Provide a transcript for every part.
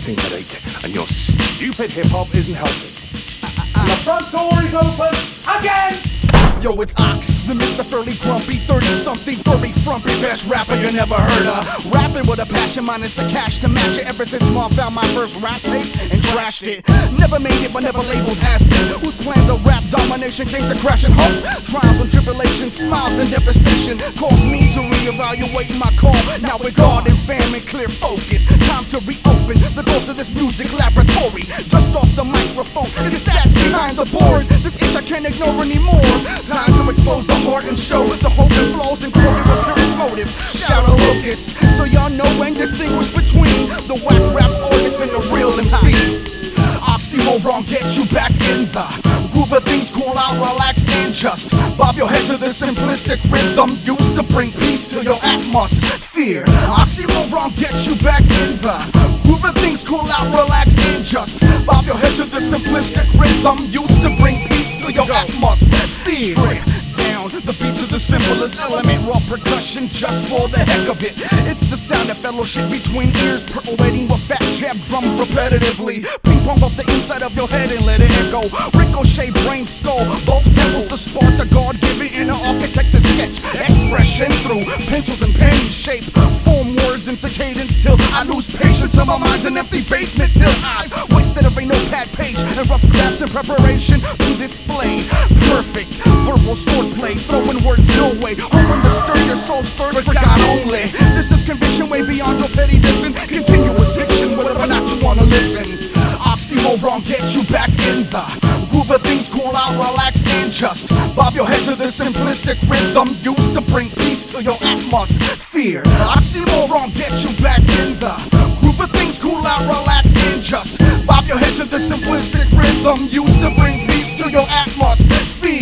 depressing headache, and your stupid hip-hop isn't helping. The front door is open again! Yo, it's Ox, the Mr. Furly Grumpy, 30-something furry frumpy, best rapper you never heard of. Rapping with a passion, minus the cash to match it. Ever since Mom found my first rap tape and trashed it. Never made it, but never labeled has been. Whose plans of rap domination came to crash and hope. Trials and tribulations, smiles and devastation caused me to reevaluate my call. Now with God and fam and clear focus, time to reopen the doors of this music laboratory. Just off the microphone, it's stats behind the boards. This itch I can't ignore anymore. Time to expose the heart and show the hope and flaws encoded with purest motive. Shout a locus, so y'all know and distinguish between the whack rap artist and the real MC. Oxymoron, get you back in the groove of things, cool out, relax, and just bob your head to the simplistic rhythm used to bring peace to your atmosphere. Oxymoron, get you back in the groove of things, cool out, relax, and just bob your head to the simplistic rhythm used to bring peace to your atmosphere. Straight down the beat to the simplest element, raw percussion just for the heck of it. It's the sound of fellowship between ears, percolating with fat jab drums repetitively. Ping pong off the inside of your head and let it echo. Ricochet, brain, skull, both temples to spark the God-given inner architect to sketch expression through pencils and pen shape. Form words into cadence till I lose patience in my mind, an empty basement till I've wasted every notepad page and rough drafts in preparation to display perfect verbal swordplay, throwing words your way, hoping to stir your soul's thirst for God only. This is conviction way beyond your petty dissing, continuous diction whether or not you wanna listen. Oxymoron, get you back in the groove of things, cool out, relax, and just bob your head to the simplistic rhythm used to bring peace to your atmosphere. Oxymoron, get you back in the groove of things, cool out, relax, and just bob your head to the simplistic rhythm used to bring peace to your atmosphere.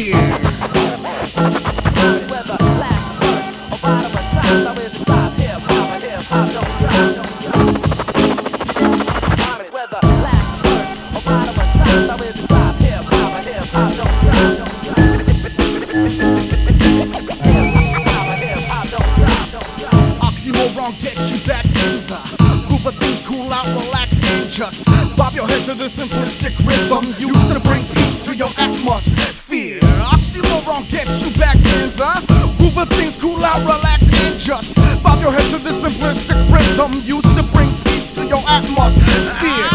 Oxymoron, get you back in the groove of things, cool out, relax, and just bob your head to the simplistic rhythm used to bring peace to your atmosphere. Oxymoron, get you back in the groove of things, cool out, relax, and just bob your head to the simplistic rhythm used to bring peace to your atmosphere.